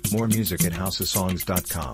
More music at houseofsongs.com.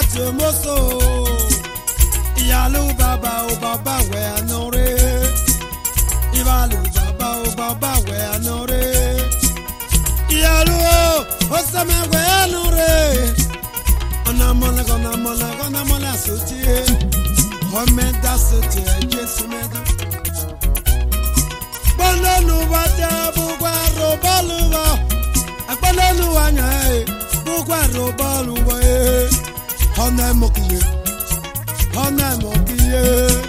te moso. Iyalu baba o baba we anore. Ibalu baba o baba we anore. Iyalu o same we anore. Anamona sotie. Homeda sotie Jesu meda. Bononu wata bugwa robaluwa. Akbalonu wanya bugwa robaluwa. Hona mokiye. Hana mokiye.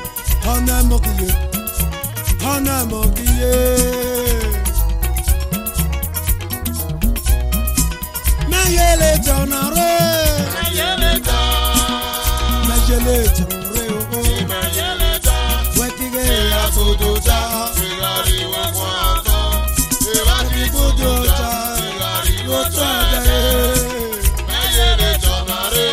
Mayele tonare. Mayele tonare o. Wetige abuduta. Abuduta. Rotade. Mayele tonare.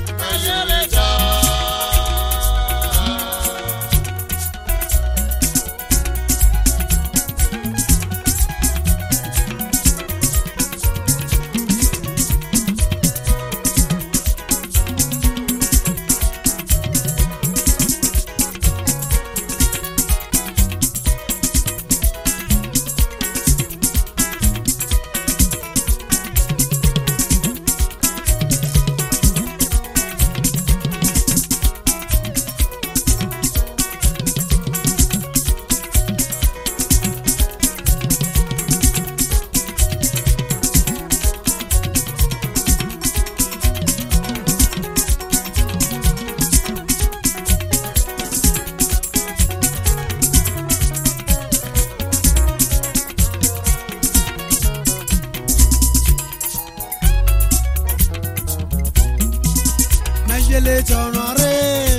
Mayele tonare,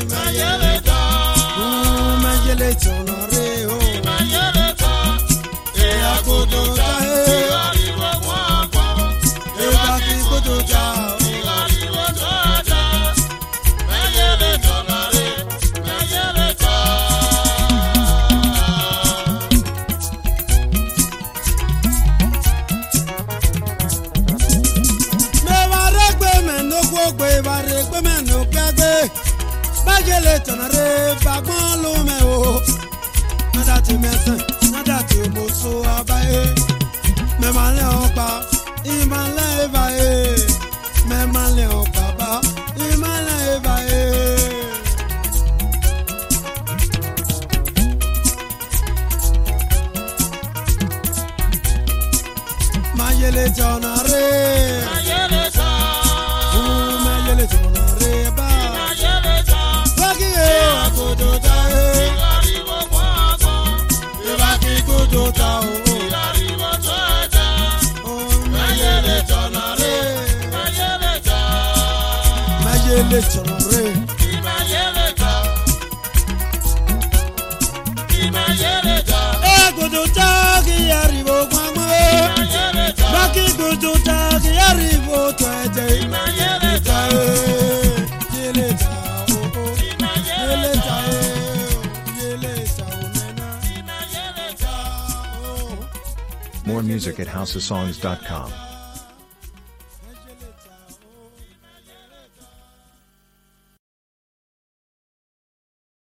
mayele tonare, oh. E akodota, e baki kodota, mayele tonare, me varegbe me no gbogbe varegbe me no gbagbe. Bajele tonare bagbon lo me o. Nada ti mesen, nada ti moso abaye. Me male opa, imale ebaye. Me male opa ba, imale ebaye. Mayele tonare. Mayele tonare ba. Akodota Ibaki kodota Mayele tonare Akodota ki arrivo kwamo Baki kodota ki arrivo twete More music at housesongs.com.